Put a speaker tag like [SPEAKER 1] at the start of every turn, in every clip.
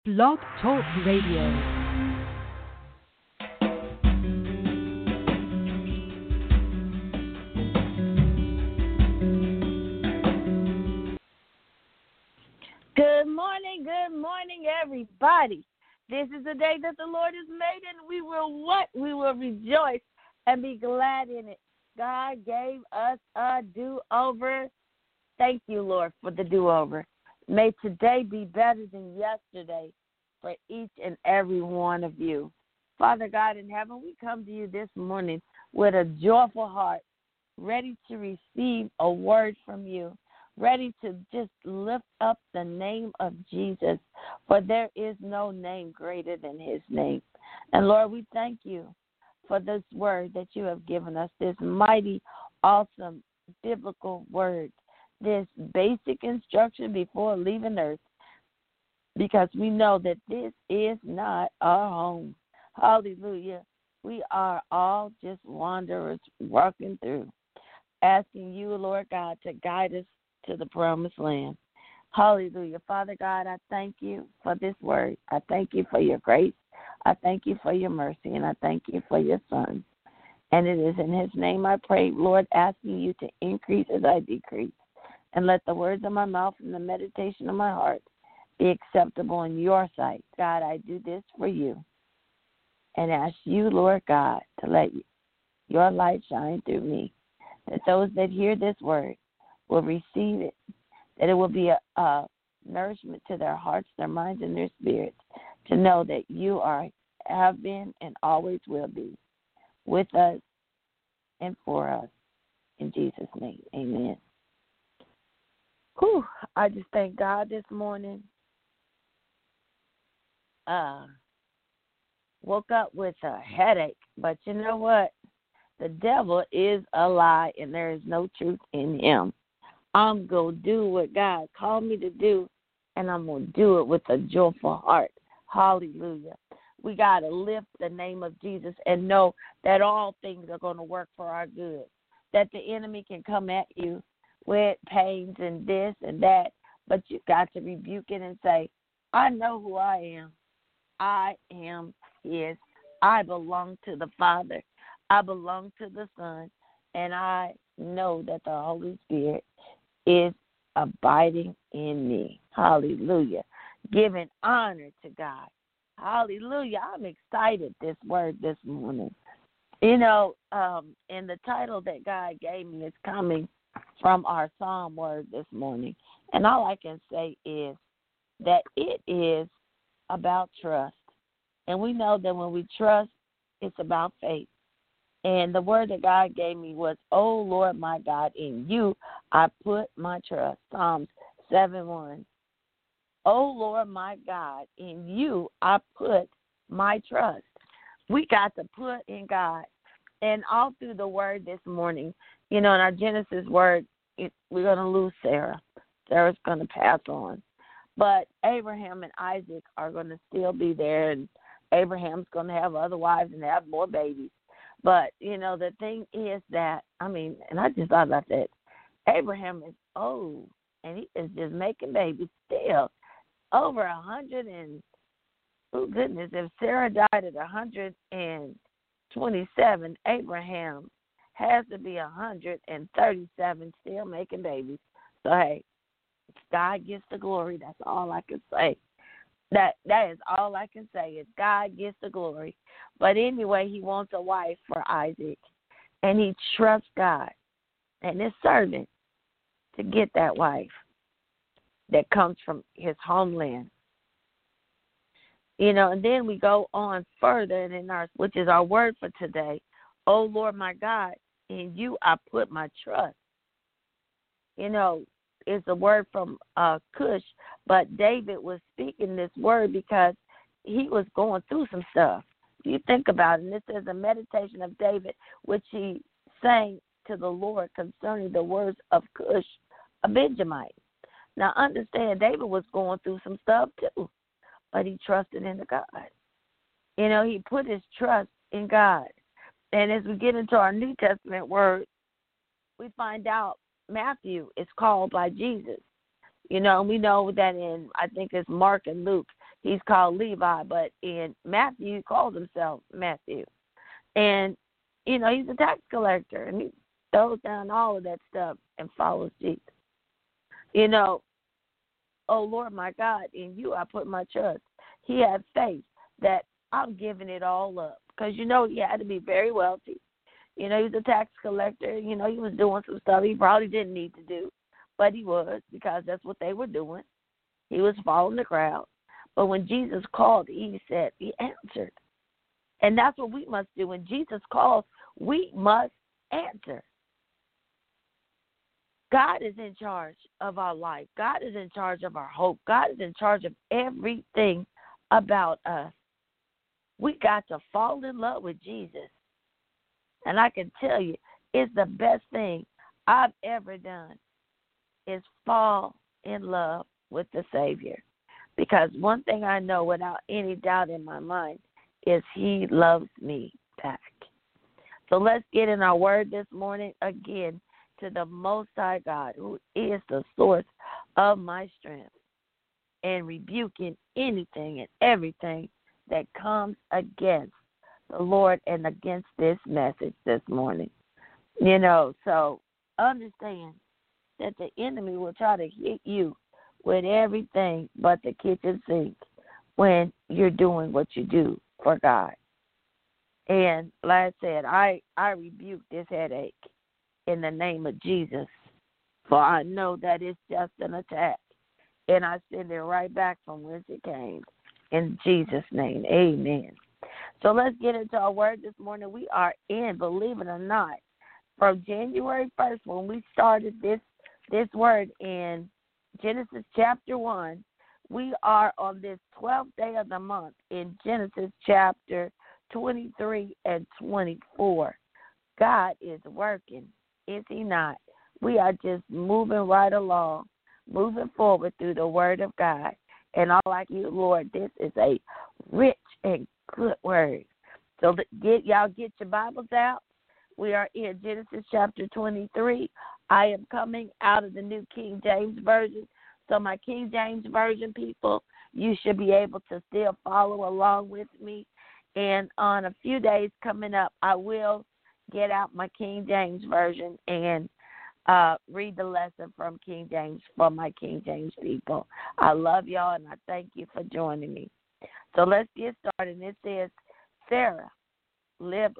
[SPEAKER 1] Blog Talk Radio.
[SPEAKER 2] Good morning, everybody. This is the day that the Lord has made, and we will what? We will rejoice and be glad in it. God gave us a do-over. Thank you, Lord, for the do-over. May today be better than yesterday for each and every one of you. Father God in heaven, we come to you this morning with a joyful heart, ready to receive a word from you, ready to just lift up the name of Jesus, for there is no name greater than his name. And Lord, we thank you for this word that you have given us, this mighty, awesome, biblical word, this basic instruction before leaving earth, because we know that this is not our home. Hallelujah. We are all just wanderers walking through, asking you, Lord God, to guide us to the promised land. Hallelujah. Father God, I thank you for this word. I thank you for your grace. I thank you for your mercy, and I thank you for your son. And it is in his name I pray, Lord, asking you to increase as I decrease. And let the words of my mouth and the meditation of my heart be acceptable in your sight. God, I do this for you. And ask you, Lord God, to let your light shine through me, that those that hear this word will receive it, that it will be a nourishment to their hearts, their minds, and their spirits, to know that you have been and always will be with us and for us. In Jesus' name, amen. Whew, I just thank God this morning. Woke up with a headache, but you know what? The devil is a lie, and there is no truth in him. I'm going to do what God called me to do, and I'm going to do it with a joyful heart. Hallelujah. We got to lift the name of Jesus and know that all things are going to work for our good, that the enemy can come at you with pains and this and that, but you got to rebuke it and say, I know who I am. I am his. I belong to the Father. I belong to the Son, and I know that the Holy Spirit is abiding in me. Hallelujah. Giving honor to God. Hallelujah. I'm excited this word this morning. You know, and the title that God gave me is coming from our Psalm word this morning. And all I can say is that it is about trust. And we know that when we trust, it's about faith. And the word that God gave me was, oh, Lord, my God, in you I put my trust. Psalms 7:1. Oh, Lord, my God, in you I put my trust. We got to put in God. And all through the word this morning, you know, in our Genesis word, we're going to lose Sarah. Sarah's going to pass on. But Abraham and Isaac are going to still be there, and Abraham's going to have other wives and have more babies. But, you know, the thing is that, and I just thought about that. Abraham is old, and he is just making babies still. Over 100 and, oh, goodness, if Sarah died at 127, Abraham has to be 137 still making babies. So, hey, God gets the glory. That's all I can say. That is all I can say is God gets the glory. But anyway, he wants a wife for Isaac, and he trusts God and his servant to get that wife that comes from his homeland. You know, and then we go on further, and which is our word for today. Oh, Lord, my God, in you I put my trust. You know, it's a word from Cush, but David was speaking this word because he was going through some stuff. You think about it, and this is a meditation of David, which he sang to the Lord concerning the words of Cush, a Benjamite. Now, understand, David was going through some stuff too, but he trusted in God. You know, he put his trust in God. And as we get into our New Testament word, we find out Matthew is called by Jesus. You know, we know that in, I think it's Mark and Luke, he's called Levi, but in Matthew, he calls himself Matthew. And, you know, he's a tax collector, and he throws down all of that stuff and follows Jesus. You know, oh, Lord, my God, in you I put my trust. He had faith that I'm giving it all up. Because, you know, he had to be very wealthy. You know, he was a tax collector. You know, he was doing some stuff he probably didn't need to do. But he was, because that's what they were doing. He was following the crowd. But when Jesus called, he said, he answered. And that's what we must do. When Jesus calls, we must answer. God is in charge of our life. God is in charge of our hope. God is in charge of everything about us. We got to fall in love with Jesus. And I can tell you, it's the best thing I've ever done is fall in love with the Savior. Because one thing I know without any doubt in my mind is he loves me back. So let's get in our word this morning again to the Most High God, who is the source of my strength, and rebuking anything and everything that comes against the Lord and against this message this morning. You know, so understand that the enemy will try to hit you with everything but the kitchen sink when you're doing what you do for God. And like I said, I rebuke this headache in the name of Jesus, for I know that it's just an attack, and I send it right back from whence it came. In Jesus' name, amen. So let's get into our word this morning. We are in, believe it or not, from January 1st, when we started this word in Genesis chapter 1, we are on this 12th day of the month in Genesis chapter 23 and 24. God is working, is he not? We are just moving right along, moving forward through the word of God. And all like you, Lord, this is a rich and good word. So get your Bibles out. We are in Genesis chapter 23. I am coming out of the New King James Version. So my King James Version people, you should be able to still follow along with me. And on a few days coming up, I will get out my King James Version and read the lesson from King James for my King James people. I love y'all, and I thank you for joining me. So let's get started. It says, Sarah lived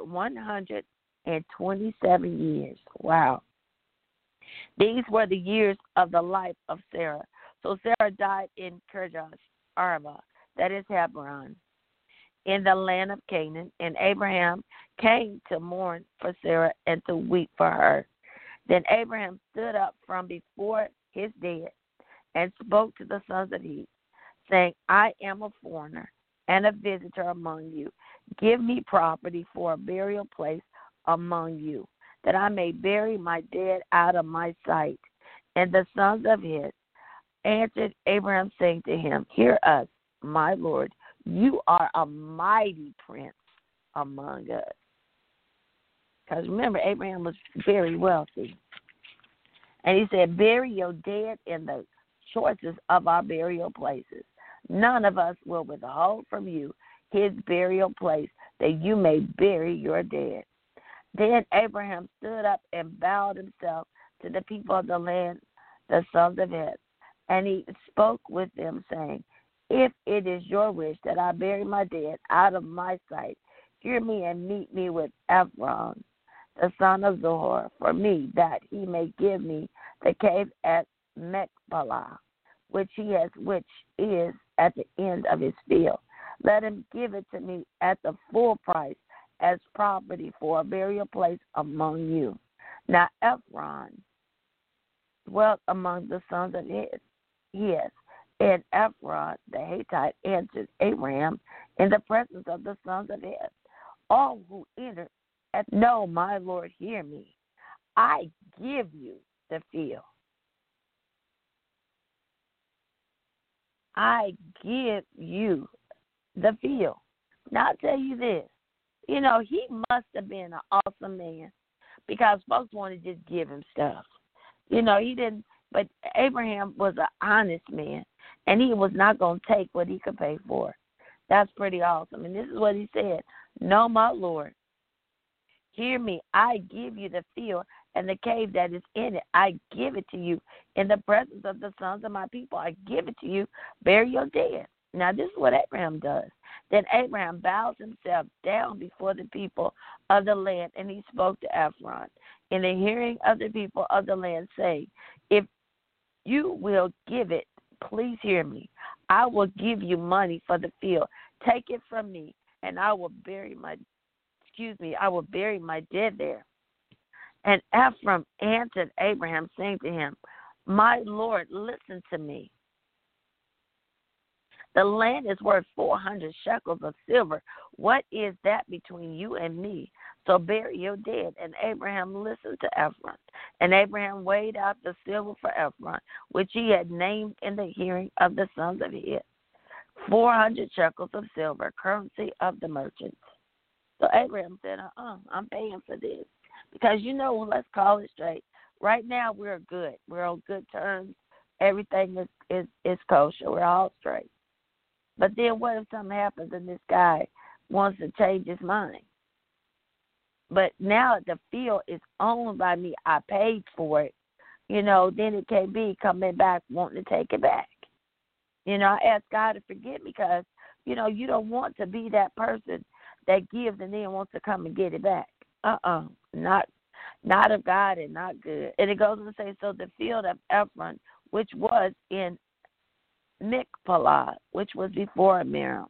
[SPEAKER 2] 127 years. Wow. These were the years of the life of Sarah. So Sarah died in Kirjath Arba, that is Hebron, in the land of Canaan, and Abraham came to mourn for Sarah and to weep for her. Then Abraham stood up from before his dead and spoke to the sons of Heth, saying, I am a foreigner and a visitor among you. Give me property for a burial place among you, that I may bury my dead out of my sight. And the sons of Heth answered Abraham, saying to him, Hear us, my Lord, you are a mighty prince among us. Because remember, Abraham was very wealthy. And he said, bury your dead in the choicest of our burial places. None of us will withhold from you his burial place, that you may bury your dead. Then Abraham stood up and bowed himself to the people of the land, the sons of Heth. And he spoke with them, saying, If it is your wish that I bury my dead out of my sight, hear me and meet me with Ephron, the son of Zohar, for me, that he may give me the cave at Machpelah, which is at the end of his field. Let him give it to me at the full price as property for a burial place among you. Now Ephron dwelt among the sons of Heth. Yes, and Ephron the Hittite answered Abraham in the presence of the sons of Heth. All who enter, no, my Lord, hear me. I give you the field. I give you the field. Now, I'll tell you this. You know, he must have been an awesome man, because folks want to just give him stuff. You know, he didn't, but Abraham was an honest man. And he was not going to take what he could pay for. That's pretty awesome. And this is what he said. No, my Lord, hear me. I give you the field and the cave that is in it. I give it to you in the presence of the sons of my people. I give it to you. Bury your dead. Now, this is what Abraham does. Then Abraham bows himself down before the people of the land, and he spoke to Ephron in the hearing of the people of the land, saying, if you will give it, please hear me. I will give you money for the field. Take it from me, and I will bury my dead there. And Ephron answered Abraham, saying to him, my Lord, listen to me. The land is worth 400 shekels of silver. What is that between you and me? So bury your dead. And Abraham listened to Ephron. And Abraham weighed out the silver for Ephron, which he had named in the hearing of the sons of Hitt, 400 shekels of silver, currency of the merchants. So Abraham said, I'm paying for this. Because, let's call it straight. Right now, we're good. We're on good terms. Everything is kosher. We're all straight. But then what if something happens and this guy wants to change his mind? But now the field is owned by me. I paid for it. Then it can't be coming back wanting to take it back. I ask God to forgive me because, you don't want to be that person that gives and then wants to come and get it back. Not of God and not good. And it goes on to say, so the field of Ephron, which was in Machpelah, which was before Merom,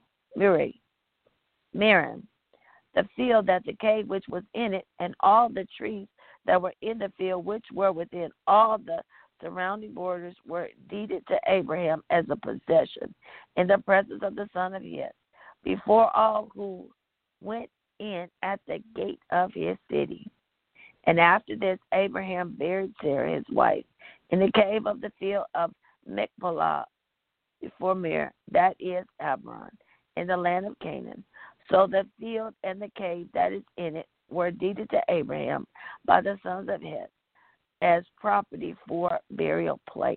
[SPEAKER 2] the field that the cave which was in it, and all the trees that were in the field which were within all the surrounding borders were deeded to Abraham as a possession in the presence of the son of Hitt, before all who went in at the gate of his city. And after this, Abraham buried Sarah, his wife, in the cave of the field of Machpelah, before Mer, that is Hebron, in the land of Canaan. So the field and the cave that is in it were deeded to Abraham by the sons of Hitt as property for burial place.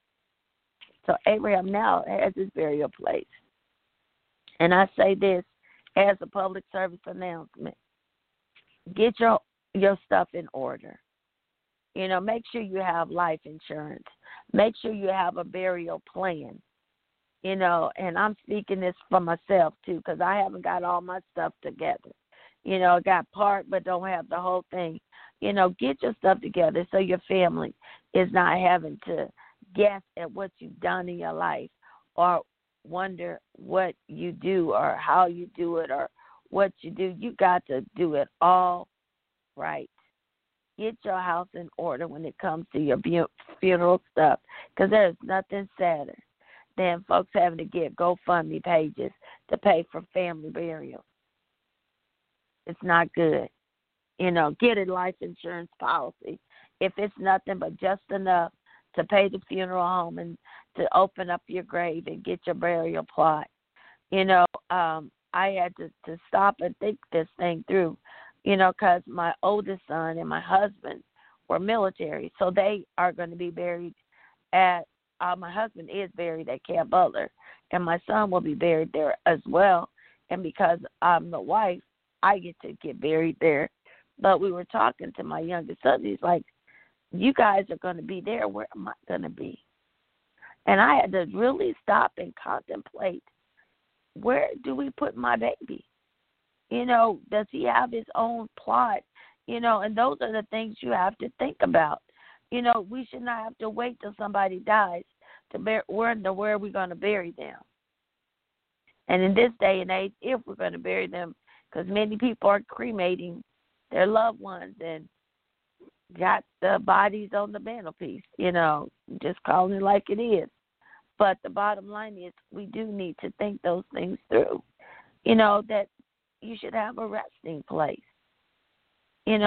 [SPEAKER 2] So Abraham now has his burial place. And I say this as a public service announcement. Get your stuff in order. Make sure you have life insurance. Make sure you have a burial plan. And I'm speaking this for myself, too, because I haven't got all my stuff together. I got part but don't have the whole thing. Get your stuff together so your family is not having to guess at what you've done in your life or wonder what you do or how you do it or what you do. You got to do it all right. Get your house in order when it comes to your funeral stuff, because there's nothing sadder than folks having to get GoFundMe pages to pay for family burial. It's not good. Get a life insurance policy. If it's nothing but just enough to pay the funeral home and to open up your grave and get your burial plot. I had to stop and think this thing through, because my oldest son and my husband were military. So they are going to be buried at my husband is buried at Camp Butler, and my son will be buried there as well. And because I'm the wife, I get to get buried there. But we were talking to my youngest son. He's like, you guys are going to be there. Where am I going to be? And I had to really stop and contemplate, where do we put my baby? Does he have his own plot? And those are the things you have to think about. We should not have to wait till somebody dies to wonder where we're going to bury them. And in this day and age, if we're going to bury them, because many people are cremating their loved ones and got the bodies on the mantelpiece, just calling it like it is. But the bottom line is we do need to think those things through, that you should have a resting place, in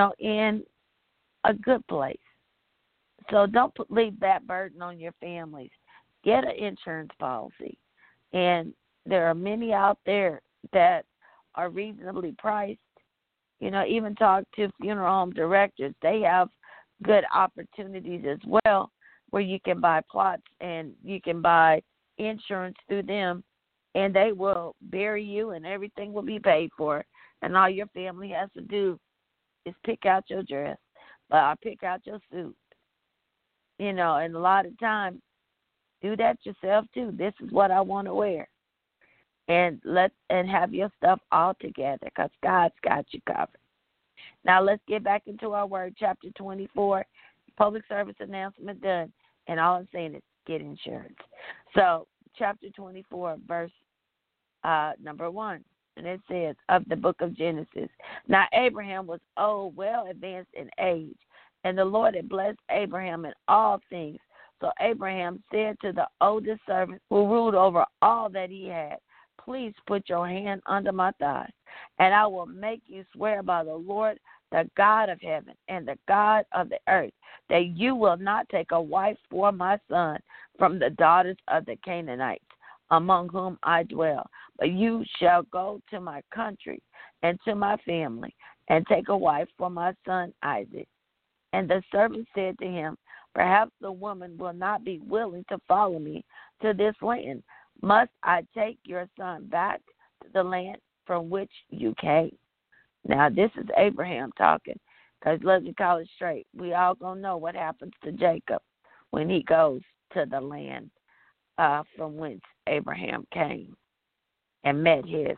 [SPEAKER 2] a good place. So don't leave that burden on your families. Get an insurance policy. And there are many out there that are reasonably priced. Even talk to funeral home directors. They have good opportunities as well where you can buy plots and you can buy insurance through them, and they will bury you, and everything will be paid for. And all your family has to do is pick out your dress, pick out your suit. And a lot of times, do that yourself too. This is what I want to wear, and have your stuff all together, because God's got you covered. Now let's get back into our word, chapter 24, public service announcement done, and all I'm saying is get insurance. So chapter 24, verse number 1, and it says, of the book of Genesis. Now Abraham was old, well advanced in age, and the Lord had blessed Abraham in all things. So Abraham said to the oldest servant who ruled over all that he had, please put your hand under my thigh, and I will make you swear by the Lord, the God of heaven and the God of the earth, that you will not take a wife for my son from the daughters of the Canaanites, among whom I dwell, but you shall go to my country and to my family, and take a wife for my son Isaac. And the servant said to him, perhaps the woman will not be willing to follow me to this land. Must I take your son back to the land from which you came? Now, this is Abraham talking, because let's call it straight. We all going to know what happens to Jacob when he goes to the land from whence Abraham came and met his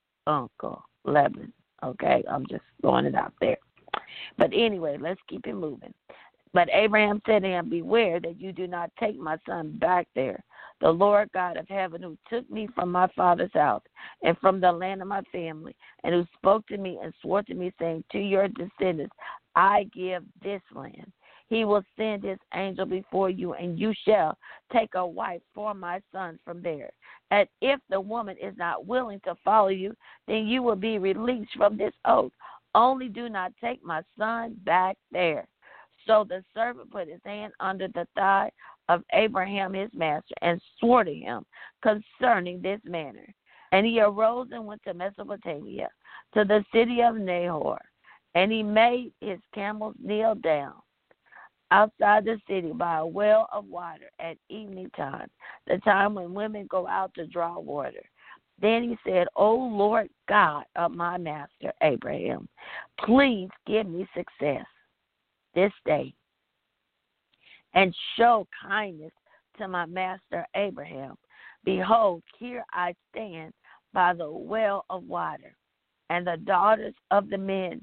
[SPEAKER 2] uncle Laban. Okay, I'm just throwing it out there. But anyway, let's keep it moving. But Abraham said to him, beware that you do not take my son back there. The Lord God of heaven, who took me from my father's house and from the land of my family, and who spoke to me and swore to me, saying, to your descendants I give this land. He will send his angel before you, and you shall take a wife for my son from there. And if the woman is not willing to follow you, then you will be released from this oath. Only do not take my son back there. So the servant put his hand under the thigh of Abraham his master, and swore to him concerning this matter. And he arose and went to Mesopotamia, to the city of Nahor. And he made his camels kneel down outside the city by a well of water at evening time, the time when women go out to draw water. Then he said, O Lord God of my master Abraham, please give me success this day, and show kindness to my master Abraham. Behold, here I stand by the well of water, and the daughters of the men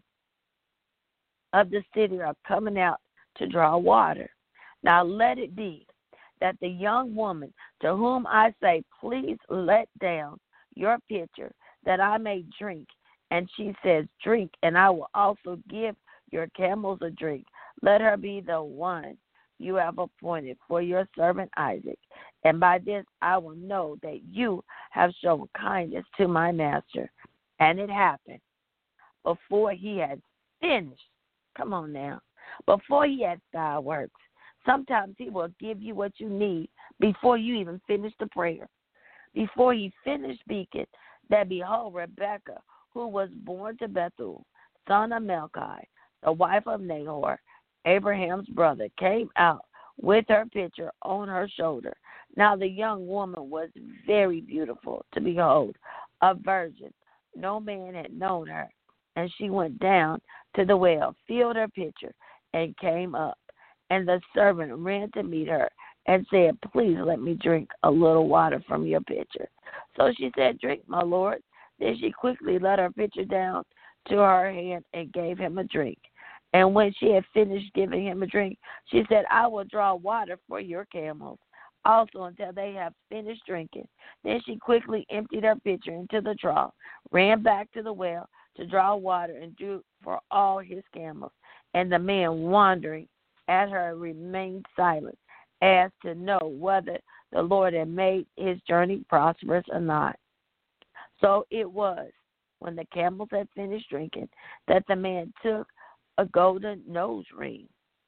[SPEAKER 2] of the city are coming out to draw water. Now let it be that the young woman to whom I say, please let down your pitcher, that I may drink, and she says, drink, and I will also give your camels a drink. Let her be the one you have appointed for your servant Isaac, and by this I will know that you have shown kindness to my master. And it happened before he had finished. Come on now. Before he had fireworks. Sometimes he will give you what you need before you even finish the prayer. Before he finished speaking, that behold, Rebekah, who was born to Bethuel, son of Melchi, the wife of Nahor, Abraham's brother, came out with her pitcher on her shoulder. Now the young woman was very beautiful to behold, a virgin. No man had known her. And she went down to the well, filled her pitcher, and came up. And the servant ran to meet her and said, please let me drink a little water from your pitcher. So she said, drink, my lord. Then she quickly let her pitcher down to her hand and gave him a drink. And when she had finished giving him a drink, she said, I will draw water for your camels also until they have finished drinking. Then she quickly emptied her pitcher into the trough, ran back to the well to draw water, and drew for all his camels. And the man, wondering at her, remained silent, as to know whether the Lord had made his journey prosperous or not. So it was, when the camels had finished drinking, that the man took a golden nose ring,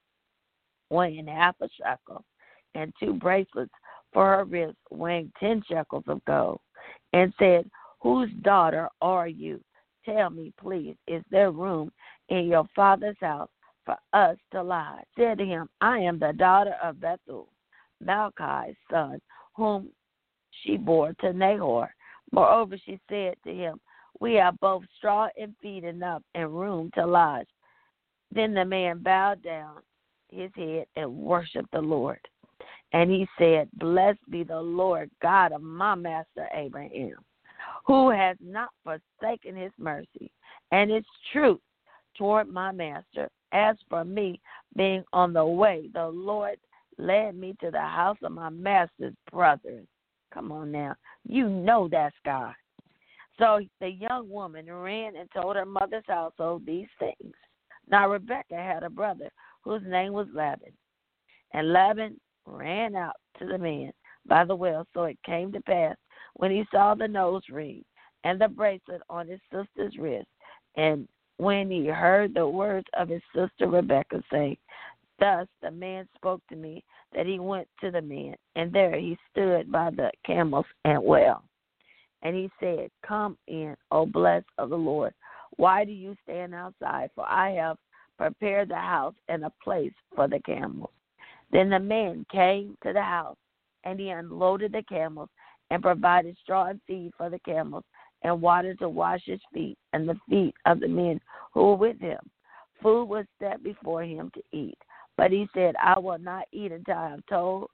[SPEAKER 2] weighing half a shekel, and 2 bracelets for her wrists, weighing 10 shekels of gold, and said, whose daughter are you? Tell me, please, is there room in your father's house for us to lie? Said to him, I am the daughter of Bethuel, Malchi's son, whom she bore to Nahor. Moreover, she said to him, we have both straw and feed enough and room to lodge. Then the man bowed down his head and worshipped the Lord. And he said, blessed be the Lord God of my master Abraham, who has not forsaken his mercy and his truth toward my master. As for me, being on the way, the Lord led me to the house of my master's brethren. Come on now. You know that's God. So the young woman ran and told her mother's household these things. Now Rebekah had a brother whose name was Laban. And Laban ran out to the man by the well. So it came to pass, when he saw the nose ring and the bracelet on his sister's wrist, and when he heard the words of his sister Rebekah saying, thus the man spoke to me, that he went to the man, and there he stood by the camels and well. And he said, come in, O blessed of the Lord. Why do you stand outside? For I have prepared the house and a place for the camels. Then the man came to the house, and he unloaded the camels and provided straw and feed for the camels and water to wash his feet and the feet of the men who were with him. Food was set before him to eat. But he said, I will not eat until I have told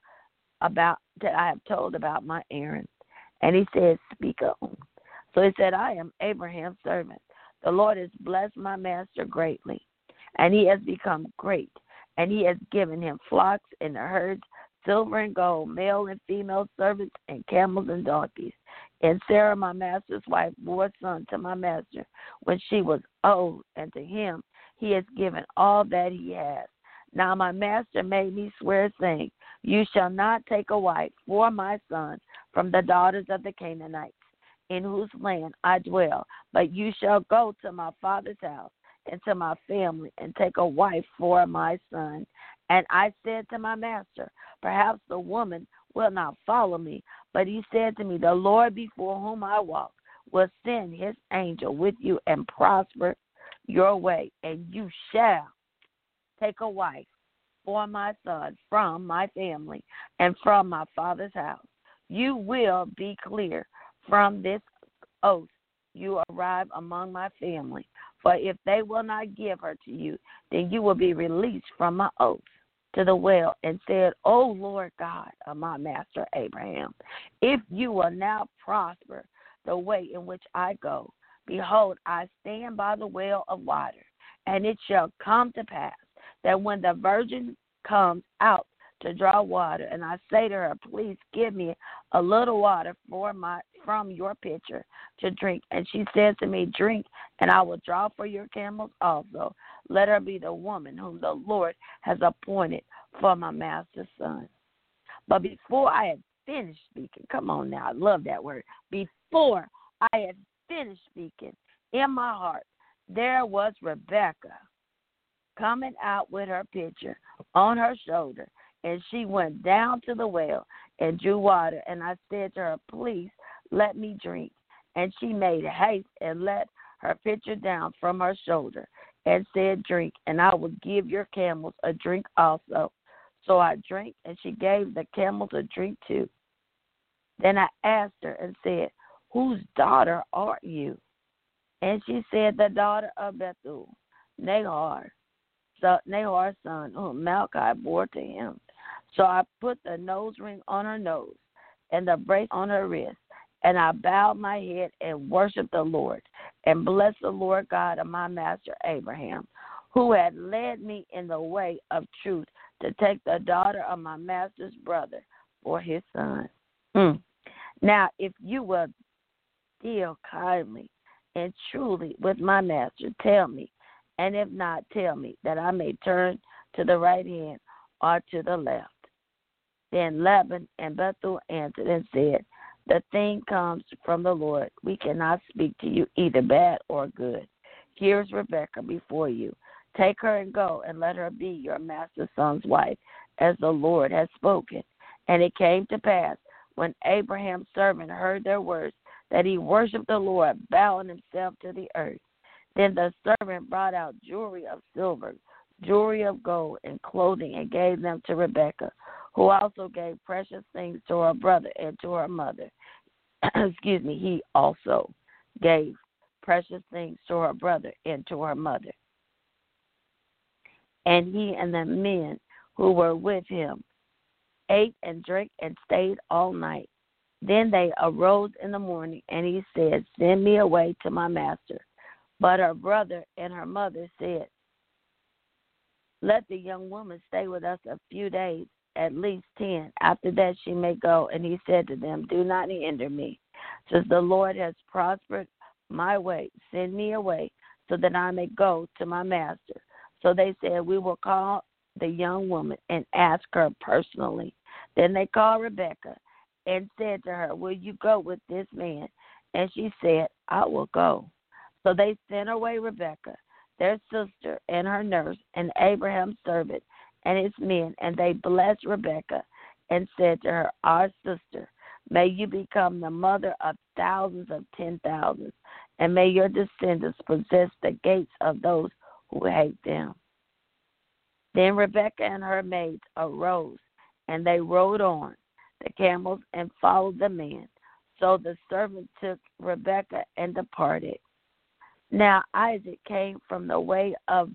[SPEAKER 2] about my errand. And he said, speak on. So he said, I am Abraham's servant. The Lord has blessed my master greatly, and he has become great, and he has given him flocks and herds, silver and gold, male and female servants, and camels and donkeys. And Sarah, my master's wife, bore a son to my master when she was old, and to him he has given all that he has. Now my master made me swear, saying, you shall not take a wife for my son from the daughters of the Canaanites, in whose land I dwell, but you shall go to my father's house and to my family and take a wife for my son. And I said to my master, perhaps the woman will not follow me. But he said to me, the Lord before whom I walk will send his angel with you and prosper your way, and you shall take a wife for my son from my family and from my father's house. You will be clear from this oath you arrive among my family. For if they will not give her to you, then you will be released from my oath to the well. And said, O Lord God of my master Abraham, if you will now prosper the way in which I go, behold, I stand by the well of water. And it shall come to pass that when the virgin comes out to draw water, and I say to her, please give me a little water from your pitcher to drink. And she says to me, drink, and I will draw for your camels also. Let her be the woman whom the Lord has appointed for my master's son. But before I had finished speaking, come on now, I love that word. Before I had finished speaking, in my heart, there was Rebekah coming out with her pitcher on her shoulder, and she went down to the well and drew water. And I said to her, please let me drink. And she made haste and let her pitcher down from her shoulder and said, drink, and I will give your camels a drink also. So I drank, and she gave the camels a drink too. Then I asked her and said, whose daughter are you? And she said, the daughter of Bethuel, Nahor's son, whom Milcah bore to him. So I put the nose ring on her nose and the bracelet on her wrist, and I bowed my head and worshipped the Lord, and blessed the Lord God of my master Abraham, who had led me in the way of truth to take the daughter of my master's brother for his son. Now, if you will deal kindly and truly with my master, tell me, and if not, tell me, that I may turn to the right hand or to the left. Then Laban and Bethuel answered and said, the thing comes from the Lord. We cannot speak to you either bad or good. Here is Rebekah before you. Take her and go, and let her be your master's son's wife, as the Lord has spoken. And it came to pass, when Abraham's servant heard their words, that he worshipped the Lord, bowing himself to the earth. Then the servant brought out jewelry of silver, jewelry of gold, and clothing, and gave them to Rebekah, who also gave precious things to her brother and to her mother. Excuse me, he also gave precious things to her brother and to her mother. And he and the men who were with him ate and drank and stayed all night. Then they arose in the morning, and he said, Send me away to my master. But her brother and her mother said, Let the young woman stay with us a few days, at least 10. After that she may go. And he said to them, Do not hinder me, since the Lord has prospered my way. Send me away, so that I may go to my master. So they said, We will call the young woman and ask her personally. Then they called Rebekah and said to her, Will you go with this man? And she said, I will go. So they sent away Rebekah, their sister, and her nurse, and Abraham's servant, and his men, and they blessed Rebekah and said to her, Our sister, may you become the mother of thousands of 10,000s, and may your descendants possess the gates of those who hate them. Then Rebekah and her maids arose, and they rode on the camels and followed the man. So the servant took Rebekah and departed. Now Isaac came from the way of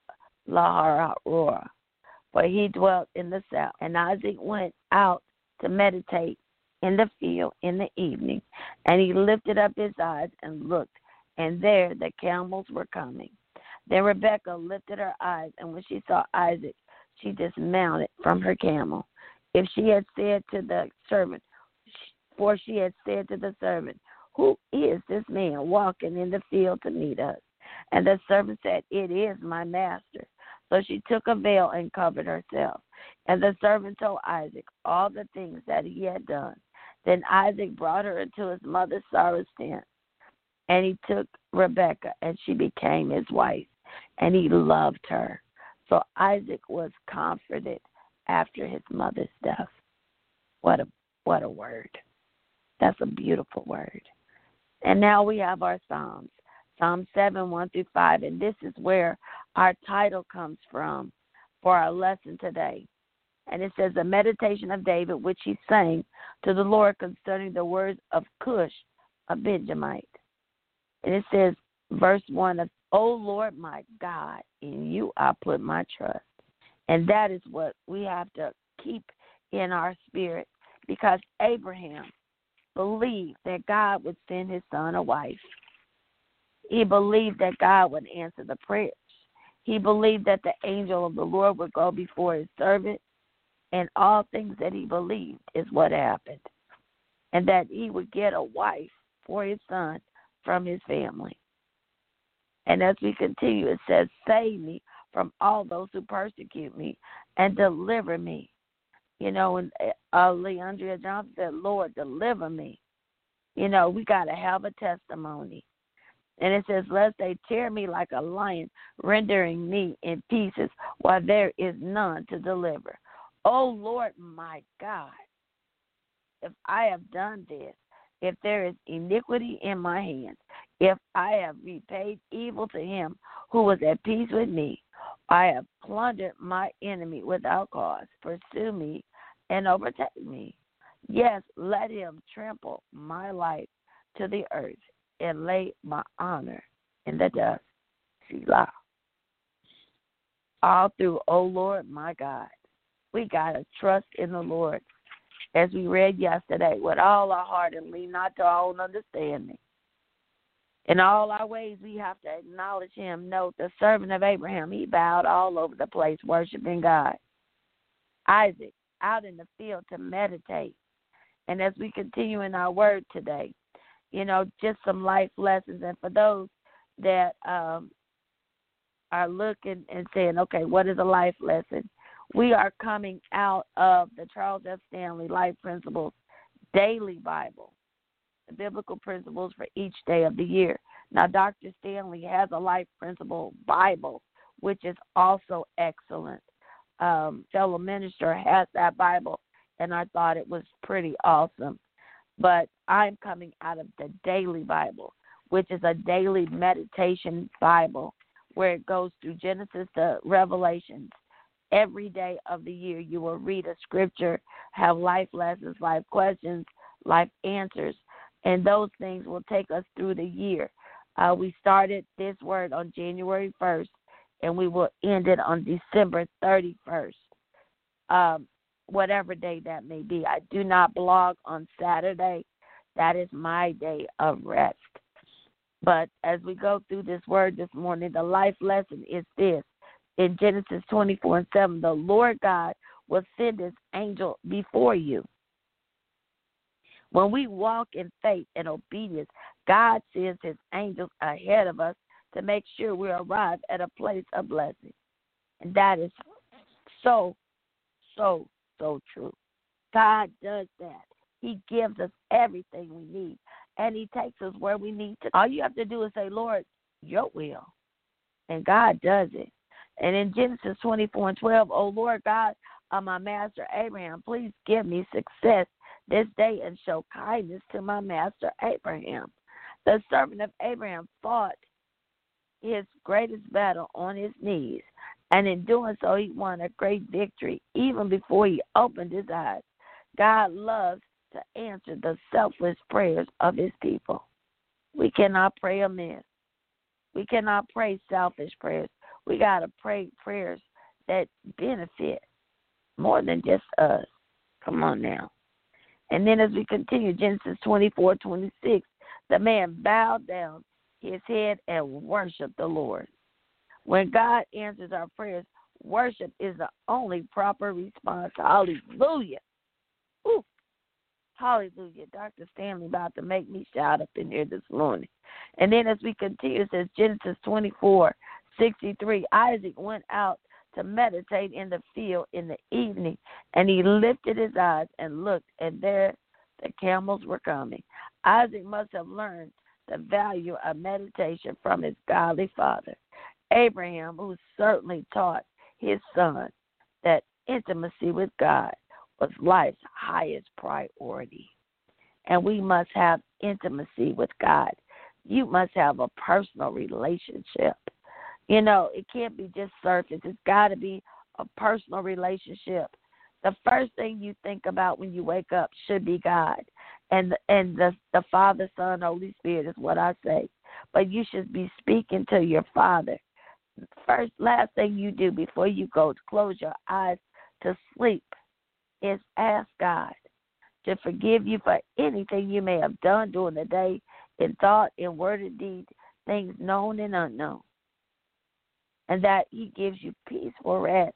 [SPEAKER 2] Beer-lahai-roi, for he dwelt in the south. And Isaac went out to meditate in the field in the evening, and he lifted up his eyes and looked, and there the camels were coming. Then Rebekah lifted her eyes, and when she saw Isaac, she dismounted from her camel. If she had said to the servant, for she had said to the servant, Who is this man walking in the field to meet us? And the servant said, It is my master. So she took a veil and covered herself. And the servant told Isaac all the things that he had done. Then Isaac brought her into his mother Sarah's tent, and he took Rebekah, and she became his wife, and he loved her. So Isaac was comforted after his mother's death. What a word. That's a beautiful word. And now we have our Psalms. Psalm 7, 1 through 5. And this is where our title comes from for our lesson today. And it says, a meditation of David, which he sang to the Lord concerning the words of Cush, a Benjamite. And it says, verse 1 of, O Lord my God, in you I put my trust. And that is what we have to keep in our spirit, because Abraham believed that God would send his son a wife. He believed that God would answer the prayers. He believed that the angel of the Lord would go before his servant, and all things that he believed is what happened, and that he would get a wife for his son from his family. And as we continue, it says, Save me from all those who persecute me and deliver me. You know, and Leandria Johnson said, Lord, deliver me. You know, we got to have a testimony. And it says, Lest they tear me like a lion, rendering me in pieces, while there is none to deliver. Oh, Lord, my God, if I have done this, if there is iniquity in my hands, if I have repaid evil to him who was at peace with me, I have plundered my enemy without cause. Pursue me and overtake me. Yes, let him trample my life to the earth and lay my honor in the dust. Selah. All through, O Lord, my God, we got to trust in the Lord. As we read yesterday, with all our heart and lean not to our own understanding. In all our ways, we have to acknowledge him. Note, the servant of Abraham, he bowed all over the place, worshiping God. Isaac, out in the field to meditate. And as we continue in our word today, you know, just some life lessons. And for those that are looking and saying, okay, what is a life lesson? We are coming out of the Charles F. Stanley Life Principles Daily Bible, the biblical principles for each day of the year. Now, Dr. Stanley has a Life Principle Bible, which is also excellent. Fellow minister has that Bible, and I thought it was pretty awesome. But I'm coming out of the Daily Bible, which is a daily meditation Bible where it goes through Genesis to Revelations. Every day of the year, you will read a scripture, have life lessons, life questions, life answers, and those things will take us through the year. We started this word on January 1st, and we will end it on December 31st, whatever day that may be. I do not blog on Saturday. That is my day of rest. But as we go through this word this morning, the life lesson is this. In Genesis 24:7, the Lord God will send his angel before you. When we walk in faith and obedience, God sends his angels ahead of us to make sure we arrive at a place of blessing. And that is so true. God does that. He gives us everything we need, and he takes us where we need to. All you have to do is say, Lord, your will, and God does it. And in Genesis 24:12, O Lord God of my master Abraham, please give me success this day and show kindness to my master Abraham. The servant of Abraham fought his greatest battle on his knees, and in doing so, he won a great victory even before he opened his eyes. God loves to answer the selfless prayers of his people. We cannot pray amiss. We cannot pray selfish prayers. We got to pray prayers that benefit more than just us. Come on now. And then as we continue, Genesis 24:26, the man bowed down his head and worshiped the Lord. When God answers our prayers, worship is the only proper response. Hallelujah. Ooh. Hallelujah. Dr. Stanley about to make me shout up in here this morning. And then as we continue, it says Genesis 24:63, Isaac went out to meditate in the field in the evening, and he lifted his eyes and looked, and there the camels were coming. Isaac must have learned the value of meditation from his godly father, Abraham, who certainly taught his son that intimacy with God was life's highest priority. And we must have intimacy with God. You must have a personal relationship. You know, it can't be just surface. It's got to be a personal relationship. The first thing you think about when you wake up should be God. And the Father, Son, Holy Spirit is what I say. But you should be speaking to your Father. Last thing you do before you go to close your eyes to sleep is ask God to forgive you for anything you may have done during the day in thought, in word, and deed, things known and unknown. And that he gives you peaceful rest.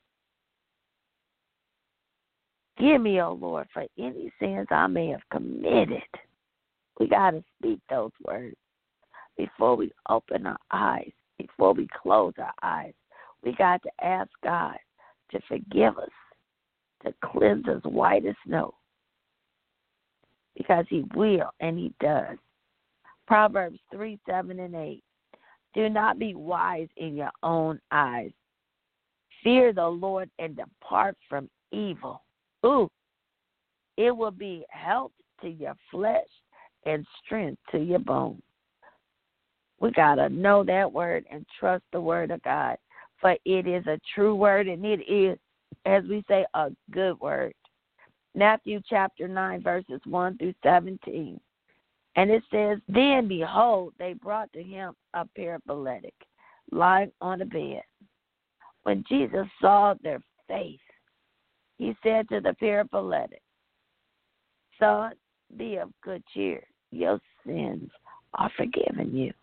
[SPEAKER 2] Forgive me, O Lord, for any sins I may have committed. We got to speak those words before we open our eyes, before we close our eyes. We got to ask God to forgive us, to cleanse us white as snow, because he will and he does. Proverbs 3:7-8. Do not be wise in your own eyes. Fear the Lord and depart from evil. Ooh, it will be health to your flesh and strength to your bones. We got to know that word and trust the word of God, for it is a true word, and it is, as we say, a good word. Matthew chapter 9, verses 1-17. And it says, Then behold, they brought to him a paralytic, lying on a bed. When Jesus saw their faith, he said to the paralytic, Son, be of good cheer. Your sins are forgiven you.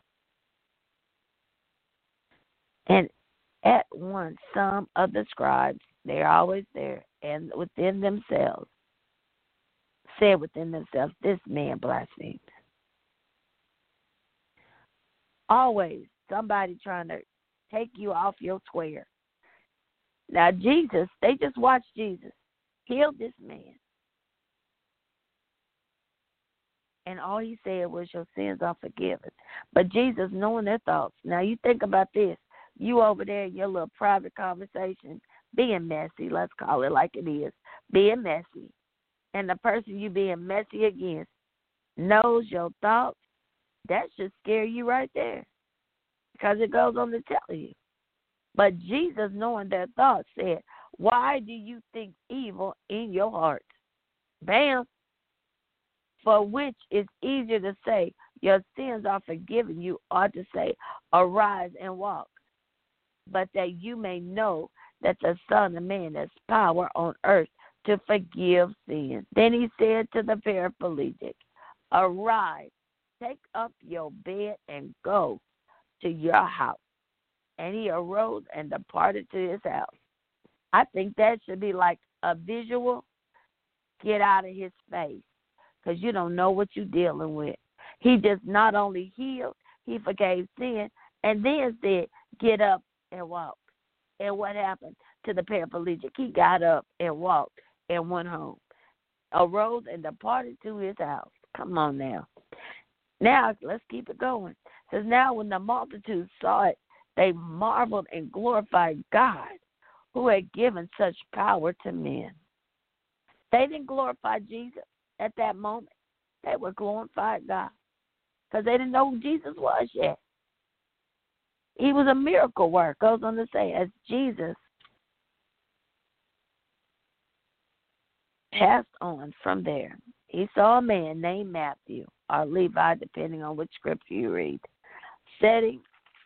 [SPEAKER 2] And at once some of the scribes, they're always there, and within themselves, said within themselves, this man blasphemes. Always somebody trying to take you off your square. Now, Jesus, they just watched Jesus heal this man. And all he said was, your sins are forgiven. But Jesus, knowing their thoughts. Now, you think about this. You over there in your little private conversation, being messy, let's call it like it is, being messy. And the person you being messy against knows your thoughts. That should scare you right there, because it goes on to tell you. But Jesus, knowing their thoughts, said, Why do you think evil in your heart? Bam. For which is easier to say, your sins are forgiven you, or to say, arise and walk. But that you may know that the Son of Man has power on earth to forgive sins. Then he said to the paraplegic, arise, take up your bed and go to your house. And he arose and departed to his house. I think that should be like a visual, get out of his face, because you don't know what you're dealing with. He just not only healed, he forgave sin, and then said, get up and walk. And what happened to the paraplegic? He got up and walked and went home, arose and departed to his house. Come on now. Now, let's keep it going. It says, now when the multitude saw it, they marveled and glorified God, who had given such power to men. They didn't glorify Jesus at that moment. They were glorifying God because they didn't know who Jesus was yet. He was a miracle worker. Goes on to say, as Jesus passed on from there, he saw a man named Matthew, or Levi, depending on which scripture you read, sitting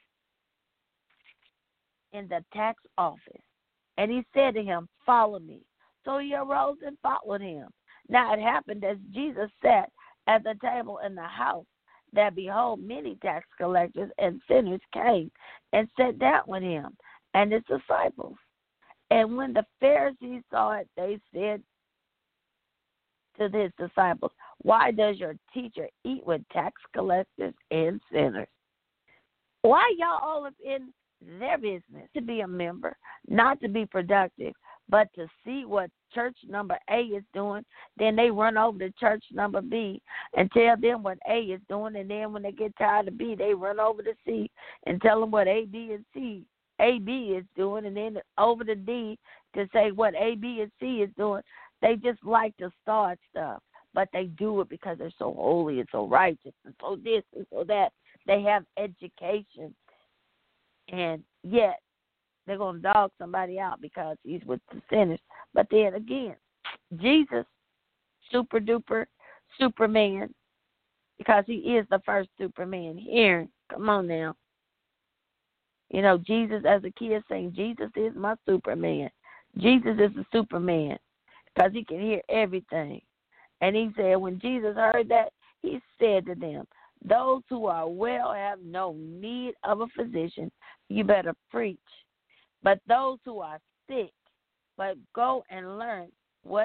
[SPEAKER 2] in the tax office. And he said to him, follow me. So he arose and followed him. Now it happened as Jesus sat at the table in the house, that behold, many tax collectors and sinners came and sat down with him and his disciples. And when the Pharisees saw it, they said to his disciples, why does your teacher eat with tax collectors and sinners? Why y'all all up in their business? To be a member, not to be productive, but to see what church number A is doing. Then they run over to church number B and tell them what A is doing. And then when they get tired of B, they run over to C and tell them what A, B, and C, A, B is doing. And then over to D to say what A, B, and C is doing. They just like to start stuff, but they do it because they're so holy and so righteous and so this and so that. They have education, and yet they're going to dog somebody out because he's with the sinners. But then again, Jesus, super duper, Superman, because he is the first Superman here. Come on now. You know, Jesus, as a kid, saying, Jesus is my Superman. Jesus is the Superman because he can hear everything. And he said, when Jesus heard that, he said to them, those who are well have no need of a physician. You better preach. But those who are sick, but go and learn what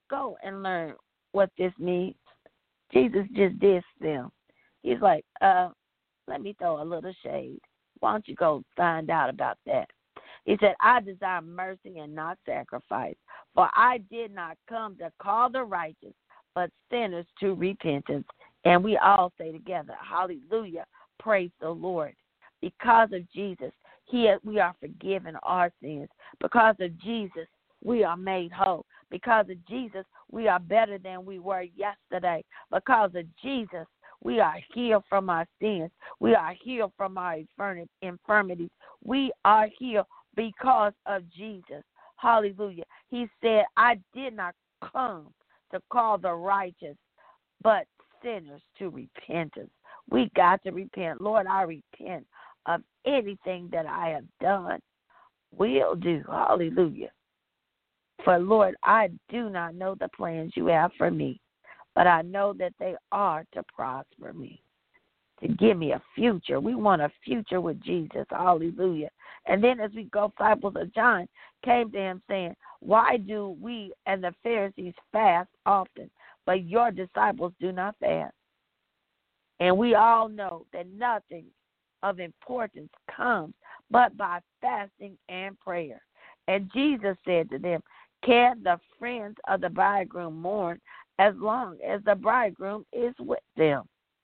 [SPEAKER 2] this means. Jesus just dissed them. He's like, let me throw a little shade. Why don't you go find out about that? He said, I desire mercy and not sacrifice, for I did not come to call the righteous, but sinners to repentance. And we all say together, hallelujah, praise the Lord. Because of Jesus, we are forgiven our sins. Because of Jesus, we are made whole. Because of Jesus, we are better than we were yesterday. Because of Jesus, we are healed from our sins. We are healed from our infirmities. We are healed because of Jesus. Hallelujah. He said, I did not come to call the righteous, but sinners to repentance. We got to repent. Lord, I repent of anything that I have done, will do. Hallelujah. For, Lord, I do not know the plans you have for me, but I know that they are to prosper me, to give me a future. We want a future with Jesus. Hallelujah. And then as we go, disciples of John came to him saying, why do we and the Pharisees fast often, but your disciples do not fast? And we all know that nothing of importance comes but by fasting and prayer. And Jesus said to them, can the friends of the bridegroom mourn as long as the bridegroom is with them?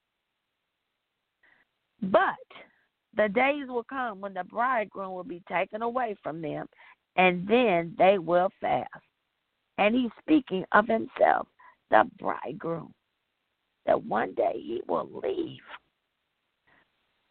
[SPEAKER 2] But the days will come when the bridegroom will be taken away from them, and then they will fast. And he's speaking of himself, the bridegroom, that one day he will leave.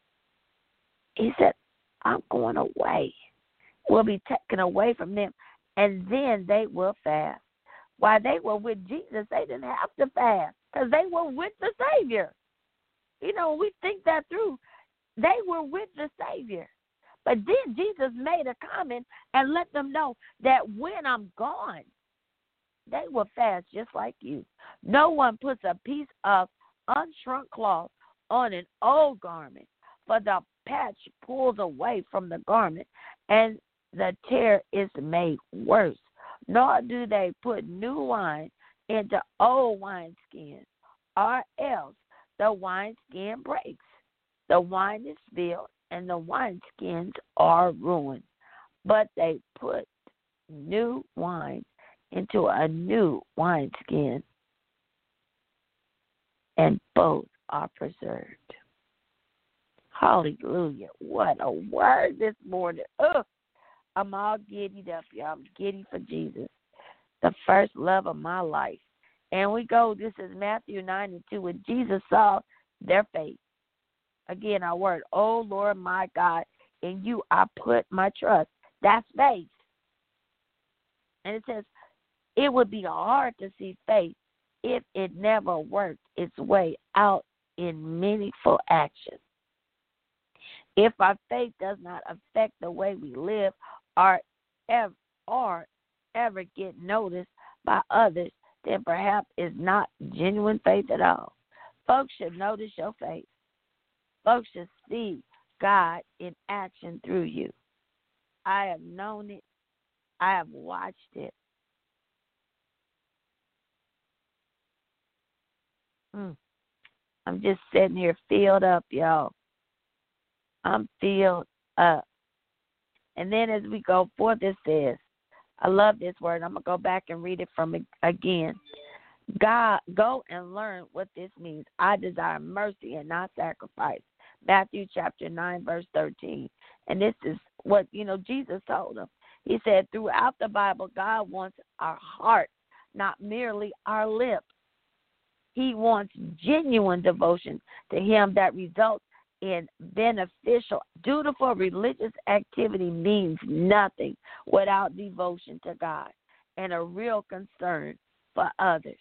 [SPEAKER 2] He said, I'm going away. We'll be taken away from them, and then they will fast. While they were with Jesus, they didn't have to fast because they were with the Savior. You know, we think that through. They were with the Savior. But then Jesus made a comment and let them know that when I'm gone, they will fast just like you. No one puts a piece of unshrunk cloth on an old garment, for the patch pulls away from the garment, and the tear is made worse. Nor do they put new wine into old wineskins, or else the wineskin breaks. The wine is spilled, and the wineskins are ruined. But they put new wine into a new wineskin, and both are preserved. Hallelujah. What a word this morning. I'm all giddied up, y'all. I'm giddy for Jesus, the first love of my life. And we go, this is Matthew 9:2. When Jesus saw their faith, again, our word, oh Lord my God, in you I put my trust. That's faith. And it says, it would be hard to see faith if it never worked its way out in meaningful action. If our faith does not affect the way we live or ever get noticed by others, then perhaps it's not genuine faith at all. Folks should notice your faith. Folks should see God in action through you. I have known it. I have watched it. I'm just sitting here filled up, y'all. I'm filled up. And then as we go forth, it says, I love this word. I'm going to go back and read it from again. God, go and learn what this means. I desire mercy and not sacrifice. Matthew chapter 9, verse 13. And this is what, Jesus told them. He said, throughout the Bible, God wants our heart, not merely our lips. He wants genuine devotion to him that results in beneficial, dutiful religious activity means nothing without devotion to God and a real concern for others.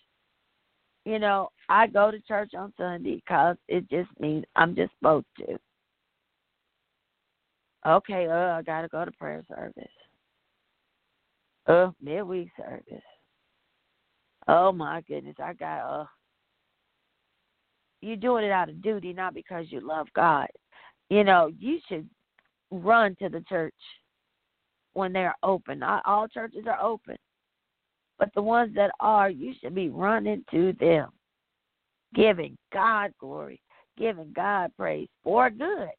[SPEAKER 2] I go to church on Sunday because it just means I'm just supposed to. Okay, I got to go to prayer service. Midweek service. Oh, my goodness, I got you're doing it out of duty, not because you love God. You should run to the church when they're open. Not all churches are open. But the ones that are, you should be running to them, giving God glory, giving God praise for good.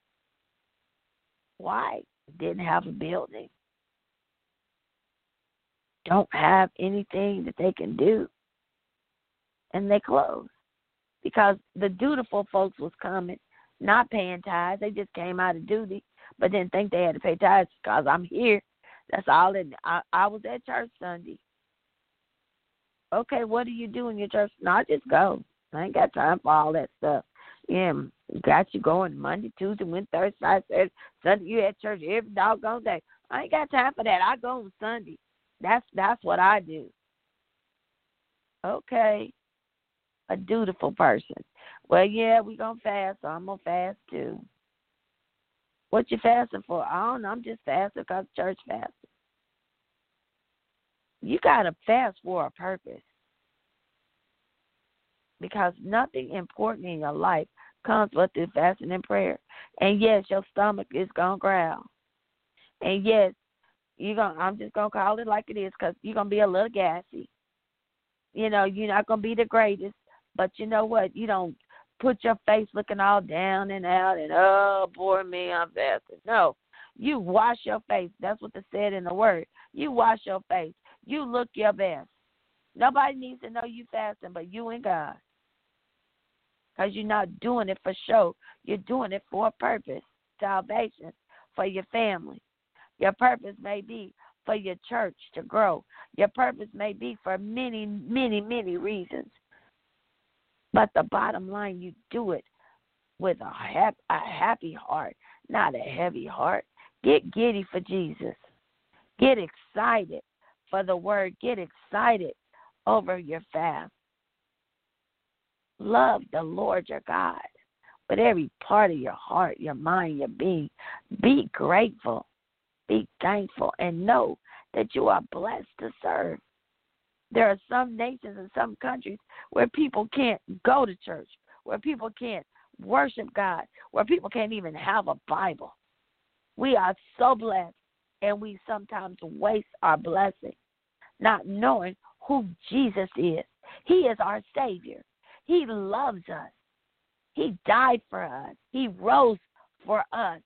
[SPEAKER 2] Why? Didn't have a building. Don't have anything that they can do. And they closed. Because the dutiful folks was coming, not paying tithes. They just came out of duty, but didn't think they had to pay tithes because I'm here. That's all. I was at church Sunday. Okay, what do you do in your church? No, I just go. I ain't got time for all that stuff. Yeah, got you going Monday, Tuesday, Wednesday, Thursday, Friday, Saturday, Sunday. You at church every doggone day. I ain't got time for that. I go on Sunday. That's what I do. Okay. A dutiful person. Well, yeah, we going to fast, so I'm going to fast too. What you fasting for? I don't know. I'm just fasting because church fasting. You got to fast for a purpose. Because nothing important in your life comes but through fasting and prayer. And yes, your stomach is going to growl. And yes, I'm just going to call it like it is because you're going to be a little gassy. You're not going to be the greatest. But you know what? You don't put your face looking all down and out and, oh, boy, me, I'm fasting. No. You wash your face. That's what it said in the word. You wash your face. You look your best. Nobody needs to know you fasting but you and God. Because you're not doing it for show. You're doing it for a purpose. Salvation for your family. Your purpose may be for your church to grow. Your purpose may be for many, many, many reasons. But the bottom line, you do it with a happy heart, not a heavy heart. Get giddy for Jesus. Get excited for the word. Get excited over your fast. Love the Lord your God with every part of your heart, your mind, your being. Be grateful. Be thankful and know that you are blessed to serve. There are some nations and some countries where people can't go to church, where people can't worship God, where people can't even have a Bible. We are so blessed, and we sometimes waste our blessing, not knowing who Jesus is. He is our Savior. He loves us. He died for us. He rose for us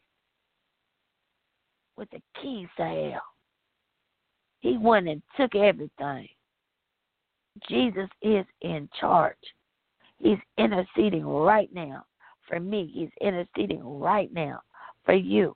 [SPEAKER 2] with the keys to hell. He went and took everything. Jesus is in charge. He's interceding right now for me. He's interceding right now for you.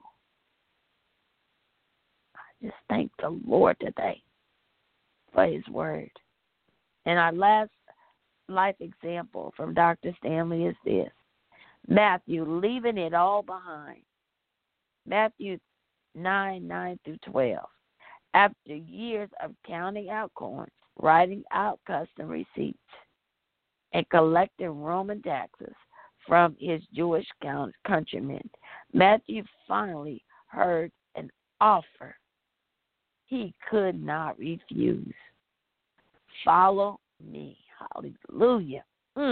[SPEAKER 2] I just thank the Lord today for his word. And our last life example from Dr. Stanley is this. Matthew, leaving it all behind. Matthew 9:9-12. After years of counting out coins, writing out custom receipts, and collecting Roman taxes from his Jewish countrymen, Matthew finally heard an offer he could not refuse. Follow me. Hallelujah.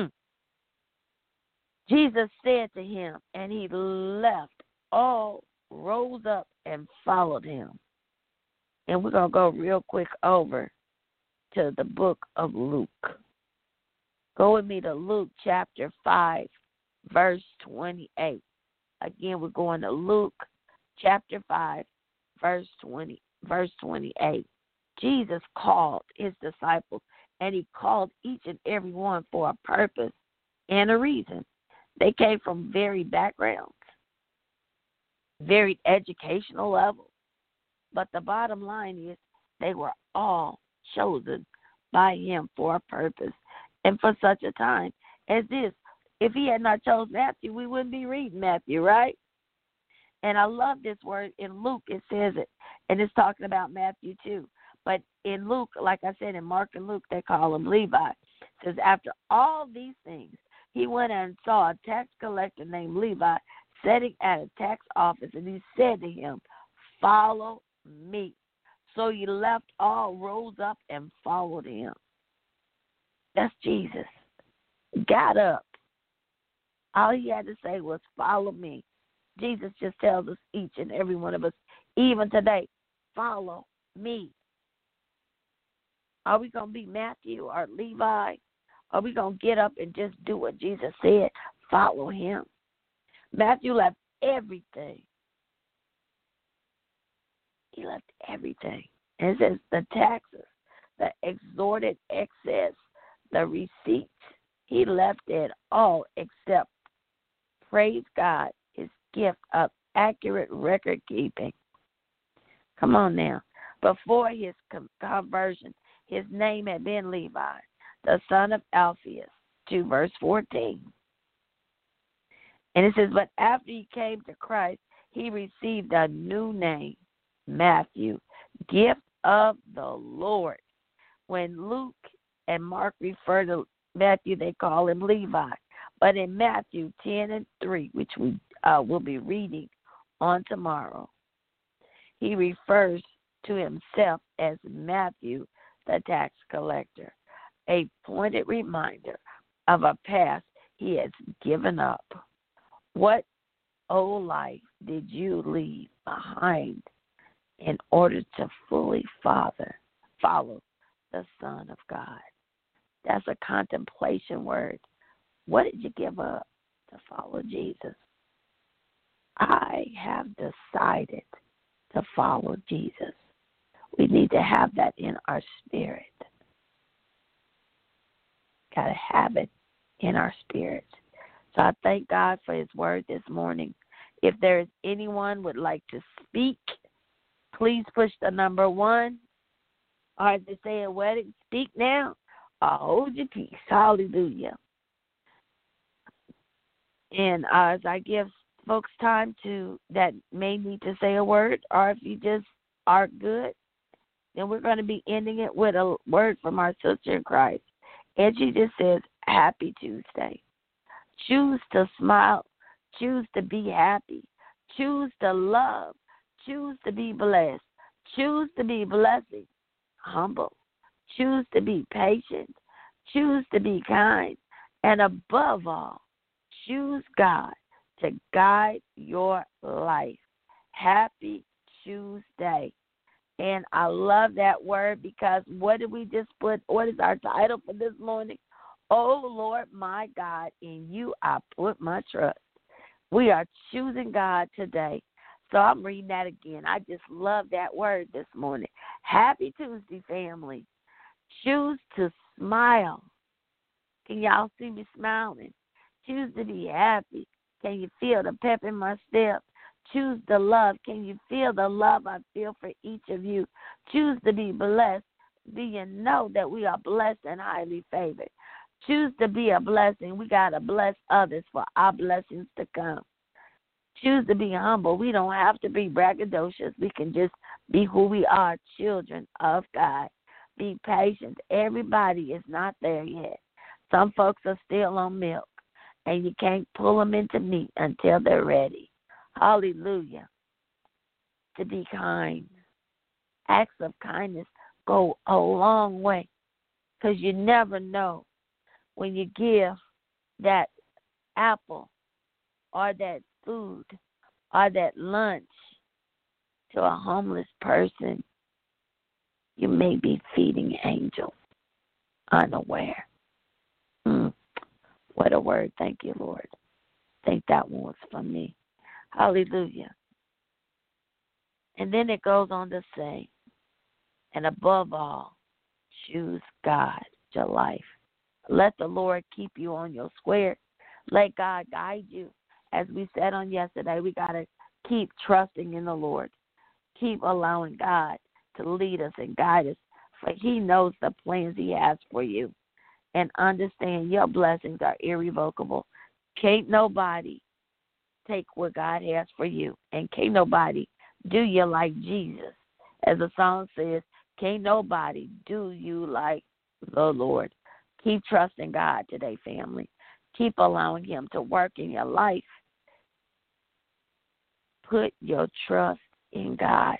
[SPEAKER 2] Jesus said to him, and he left all, rose up, and followed him. And we're going to go real quick over to the book of Luke. Go with me to Luke chapter 5, verse 28. Again, we're going to Luke chapter 5, verse 28. Jesus called his disciples, and he called each and every one for a purpose and a reason. They came from varied backgrounds, varied educational levels. But the bottom line is they were all chosen by him for a purpose and for such a time as this. If he had not chosen Matthew, we wouldn't be reading Matthew, right? And I love this word in Luke. It says it, and it's talking about Matthew too. But in Luke, like I said, in Mark and Luke, they call him Levi. It says, after all these things, he went and saw a tax collector named Levi sitting at a tax office, and he said to him, follow me. So he left all, rose up, and followed him. That's Jesus. Got up. All he had to say was, follow me. Jesus just tells us, each and every one of us, even today, follow me. Are we going to be Matthew or Levi? Are we going to get up and just do what Jesus said? Follow him. Matthew left everything. He left everything. And it says the taxes, the extorted excess, the receipts. He left it all except, praise God, his gift of accurate record keeping. Come on now. Before his conversion, his name had been Levi, the son of Alphaeus, to verse 14. And it says, but after he came to Christ, he received a new name, Matthew, gift of the Lord. When Luke and Mark refer to Matthew, they call him Levi. But in Matthew 10:3, which we will be reading on tomorrow, he refers to himself as Matthew, the tax collector, a pointed reminder of a past he has given up. What old life did you leave behind in order to fully follow the Son of God? That's a contemplation word. What did you give up to follow Jesus? I have decided to follow Jesus. We need to have that in our spirit. Got to have it in our spirit. So I thank God for his word this morning. If there is anyone would like to speak, please push the number 1. Or as they say at weddings, speak now or hold your peace. Hallelujah. And as I give folks time that may need to say a word, or if you just are good, Then we're going to be ending it with a word from our sister in Christ. And she just says, Happy Tuesday. Choose to smile. Choose to be happy. Choose to love. Choose to be blessed. Choose to be blessing, humble. Choose to be patient. Choose to be kind. And above all, choose God to guide your life. Happy Tuesday. And I love that word because what did we just put? What is our title for this morning? Oh, Lord, my God, in you I put my trust. We are choosing God today. So I'm reading that again. I just love that word this morning. Happy Tuesday, family. Choose to smile. Can y'all see me smiling? Choose to be happy. Can you feel the pep in my step? Choose the love. Can you feel the love I feel for each of you? Choose to be blessed. Do you know that we are blessed and highly favored? Choose to be a blessing. We got to bless others for our blessings to come. Choose to be humble. We don't have to be braggadocious. We can just be who we are, children of God. Be patient. Everybody is not there yet. Some folks are still on milk, and you can't pull them into meat until they're ready. Hallelujah. To be kind. Acts of kindness go a long way because you never know when you give that apple or that food or that lunch to a homeless person, you may be feeding angels unaware. What a word. Thank you, Lord. I think that one was for me. Hallelujah. And then it goes on to say, and above all, choose God, your life. Let the Lord keep you on your square. Let God guide you. As we said on yesterday, we got to keep trusting in the Lord. Keep allowing God to lead us and guide us, for he knows the plans he has for you. And understand your blessings are irrevocable. Can't nobody take what God has for you. And can't nobody do you like Jesus. As the song says, can't nobody do you like the Lord. Keep trusting God today, family. Keep allowing him to work in your life. Put your trust in God.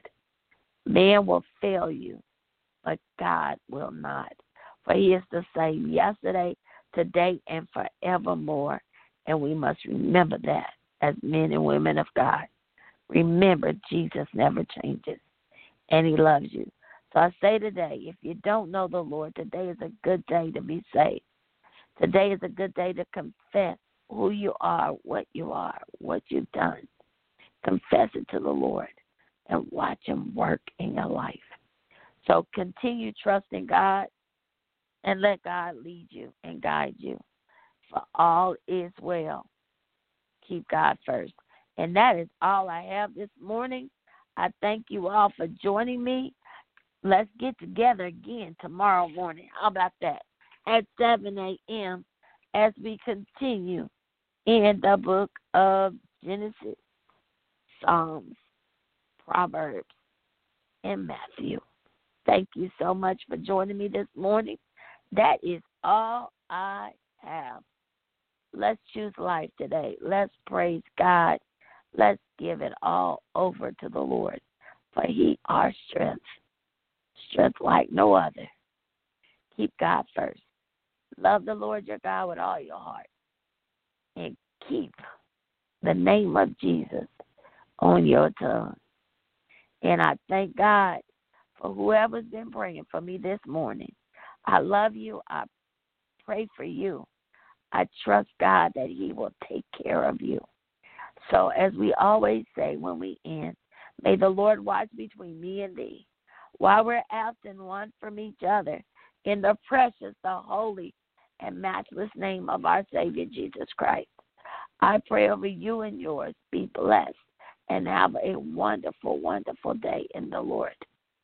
[SPEAKER 2] Man will fail you, but God will not. For he is the same yesterday, today, and forevermore. And we must remember that as men and women of God. Remember, Jesus never changes, and he loves you. So I say today, if you don't know the Lord, today is a good day to be saved. Today is a good day to confess who you are, what you've done. Confess it to the Lord and watch him work in your life. So continue trusting God and let God lead you and guide you. For all is well. Keep God first. And that is all I have this morning. I thank you all for joining me. Let's get together again tomorrow morning. How about that? At 7 a.m. as we continue in the book of Genesis, Psalms, Proverbs, and Matthew. Thank you so much for joining me this morning. That is all I have. Let's choose life today. Let's praise God. Let's give it all over to the Lord, for he our strength. Strength like no other. Keep God first. Love the Lord your God with all your heart. And keep the name of Jesus on your tongue. And I thank God for whoever's been praying for me this morning. I love you. I pray for you. I trust God that he will take care of you. So as we always say when we end, may the Lord watch between me and thee while we're absent one from each other in the precious, the holy, and matchless name of our Savior Jesus Christ. I pray over you and yours. Be blessed and have a wonderful, wonderful day in the Lord.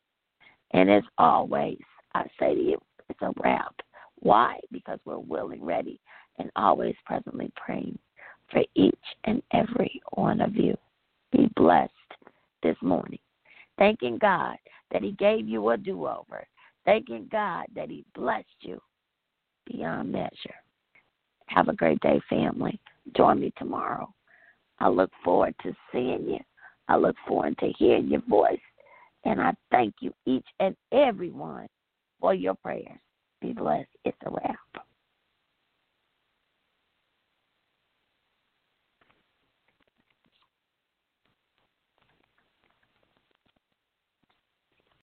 [SPEAKER 2] And as always, I say to you, it's a wrap. Why? Because we're willing, ready, and always presently praying for each and every one of you. Be blessed this morning. thanking God that He gave you a do-over, thanking God that He blessed you beyond measure. Have a great day, family. Join me tomorrow. I look forward to seeing you. I look forward to hearing your voice. And I thank you, each and every one, for your prayers. Be blessed. It's a wrap.